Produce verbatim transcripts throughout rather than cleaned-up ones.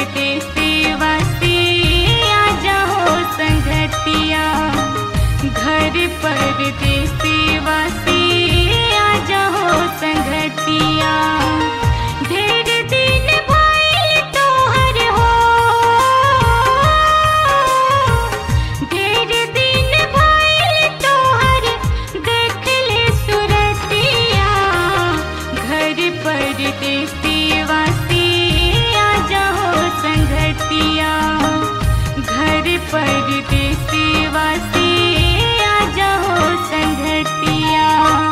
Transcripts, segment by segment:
परदेसी आजा हो संगतिया, घर परदेसी आजा हो संगतिया। ढेर दिन भइल तोहर हो, ढेर दिन भइल तोहर देख ले सुरतिया, घर परदेसी आजा हो संगतिया, घर परदेसी आजा हो संगतिया।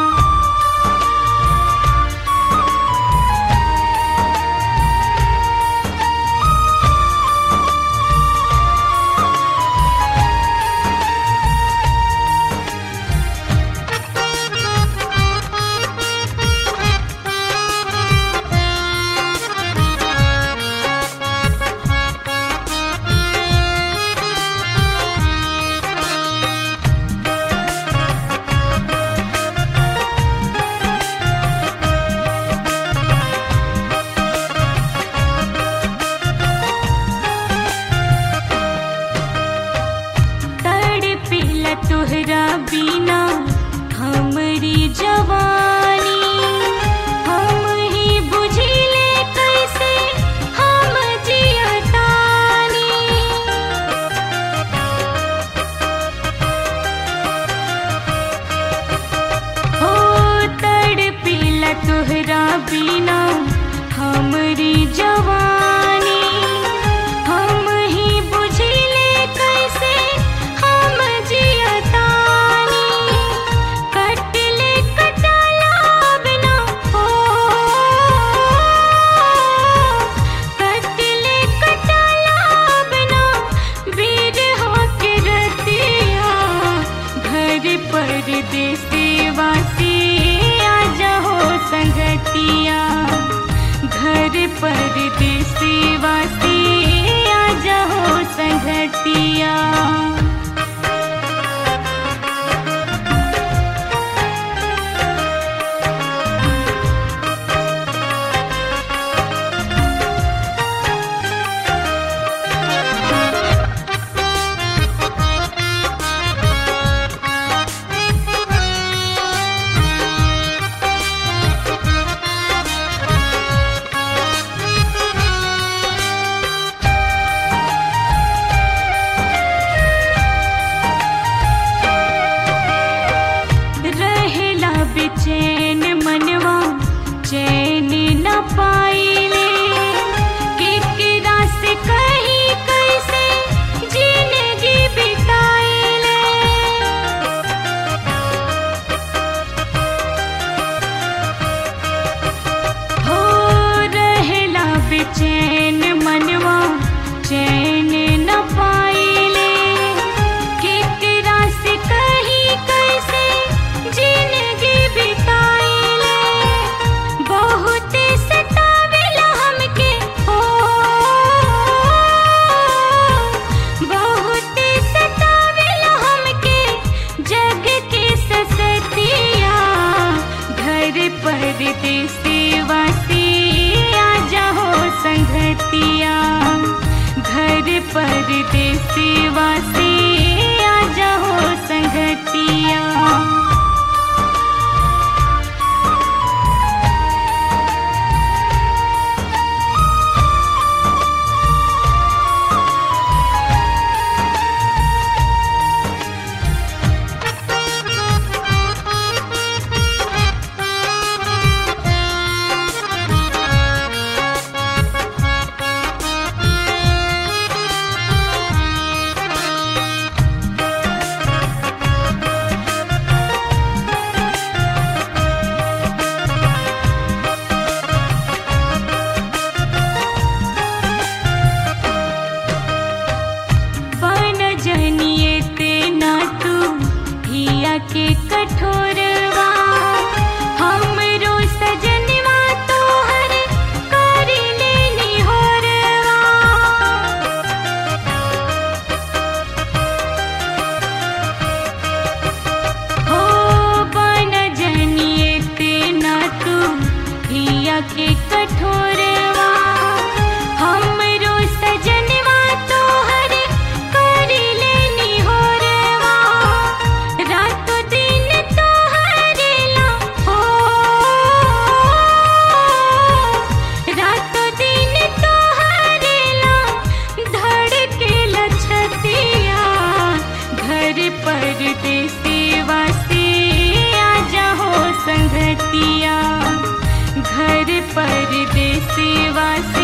तोहरा बिना हमरी जवानी, हम ही बुझिले कैसे हम जियतानी। हो तड़पिला तोहरा बिना हमरी जवानी, हम ही बुझिले कैसे हम जियतानी। कटले कटाला बिना हो, कटले कटाला बिना वीर हो के रतिया, घर परदेसी आजा हो संगतिया, घर परदेसी आजा हो संगतिया। बेचैन मनवा चैन न पाइले, केकरा से कहीं कैसे जिंदगी बिताइले। हो रहेला बेचैन मनवा चैन न पाइले, केकरा से कहीं कैसे जिंदगी बिताइले। बहुत सतावेला हमके हो, बहुत सतावेला हमके जग के ससतिया, घर परदेसी आजा हो संगतिया, घर परदेसी आजा हो संगतिया। के कठोरवा हमरो सजनवा तोहर कर लेनी होरवा। हो बन जनिए तेना तू हिया के कठोरवा हमरो परदेसिवा से